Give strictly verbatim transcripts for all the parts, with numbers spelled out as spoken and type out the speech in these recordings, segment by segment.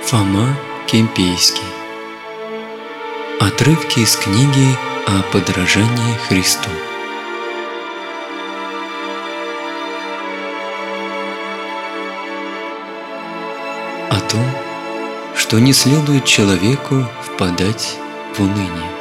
Фома Кемпейский. Отрывки из книги о подражании Христу. О том, что не следует человеку впадать в уныние.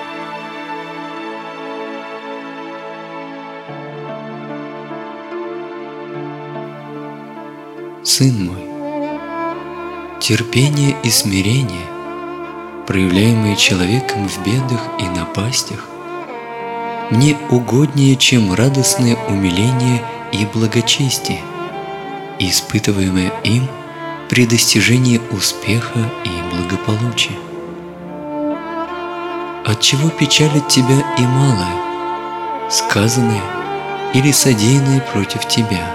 Сын мой, терпение и смирение, проявляемые человеком в бедах и напастях, мне угоднее, чем радостное умиление и благочестие, испытываемое им при достижении успеха и благополучия. Отчего печалит тебя и малое, сказанное или содеянное против тебя?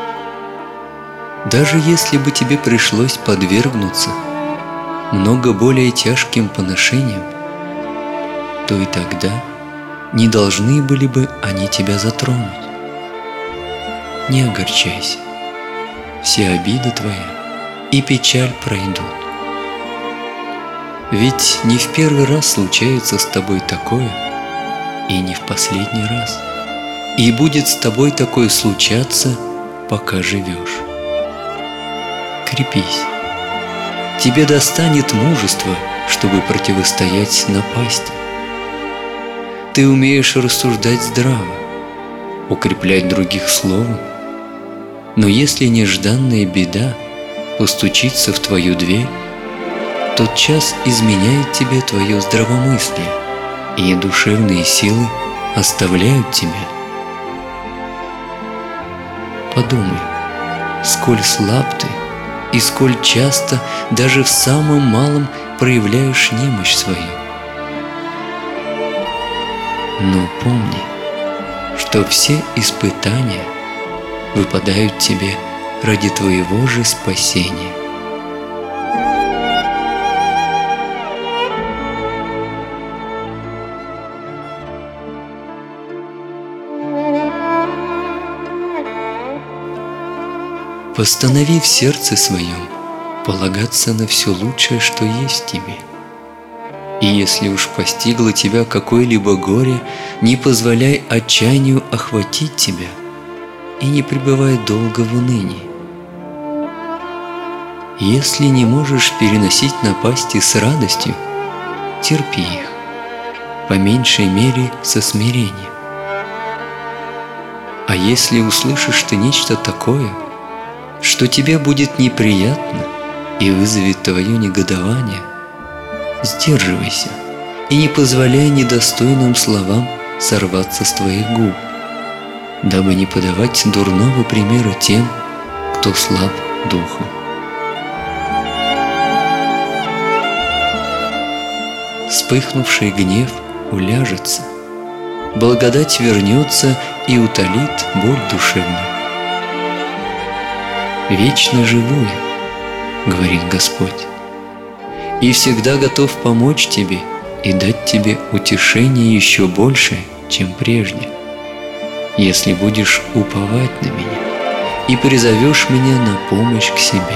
Даже если бы тебе пришлось подвергнуться много более тяжким поношениям, то и тогда не должны были бы они тебя затронуть. Не огорчайся, все обиды твои и печаль пройдут. Ведь не в первый раз случается с тобой такое, и не в последний раз, и будет с тобой такое случаться, пока живешь. Крепись. Тебе достанет мужества, чтобы противостоять напасти. Ты умеешь рассуждать здраво, укреплять других словом, но если нежданная беда постучится в твою дверь, тот час изменяет тебе твое здравомыслие, и душевные силы оставляют тебя. Подумай, сколь слаб ты, и сколь часто даже в самом малом проявляешь немощь свою. Но помни, что все испытания выпадают тебе ради твоего же спасения. Постанови в сердце своем полагаться на все лучшее, что есть в тебе. И если уж постигло тебя какое-либо горе, не позволяй отчаянию охватить тебя и не пребывай долго в унынии. Если не можешь переносить напасти с радостью, терпи их, по меньшей мере со смирением. А если услышишь ты нечто такое, что тебе будет неприятно и вызовет твое негодование, сдерживайся и не позволяй недостойным словам сорваться с твоих губ, дабы не подавать дурного примера тем, кто слаб духом. Вспыхнувший гнев уляжется, благодать вернется и утолит боль душевную. «Вечно живу я, — говорит Господь, — и всегда готов помочь тебе и дать тебе утешение еще большее, чем прежде, если будешь уповать на меня и призовешь меня на помощь к себе».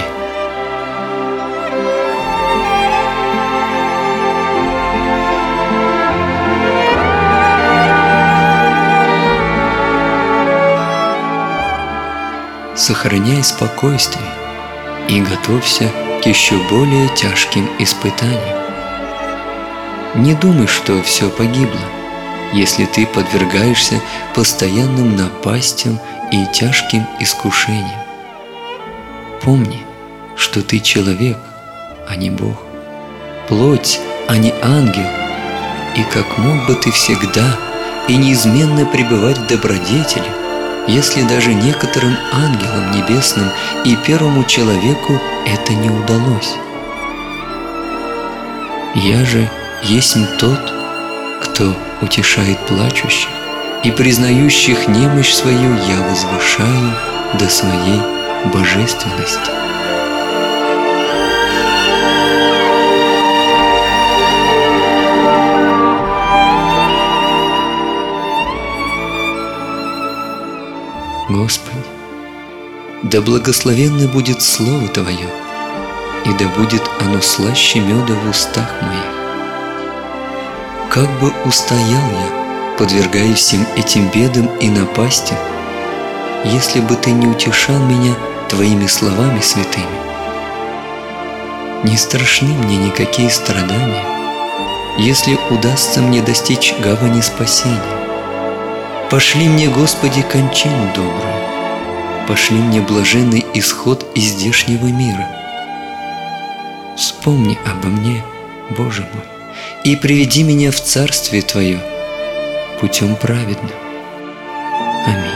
Сохраняй спокойствие и готовься к еще более тяжким испытаниям. Не думай, что все погибло, если ты подвергаешься постоянным напастям и тяжким искушениям. Помни, что ты человек, а не Бог, плоть, а не ангел, и как мог бы ты всегда и неизменно пребывать в добродетели, если даже некоторым ангелам небесным и первому человеку это не удалось. Я же есть тот, кто утешает плачущих, и признающих немощь свою я возвышаю до своей божественности. Господи, да благословенно будет Слово Твое, и да будет оно слаще меда в устах моих. Как бы устоял я, подвергаясь всем этим бедам и напастям, если бы Ты не утешал меня Твоими словами святыми. Не страшны мне никакие страдания, если удастся мне достичь гавани спасения. Пошли мне, Господи, кончину добрую, пошли мне блаженный исход из здешнего мира. Вспомни обо мне, Боже мой, и приведи меня в Царствие Твое путем праведным. Аминь.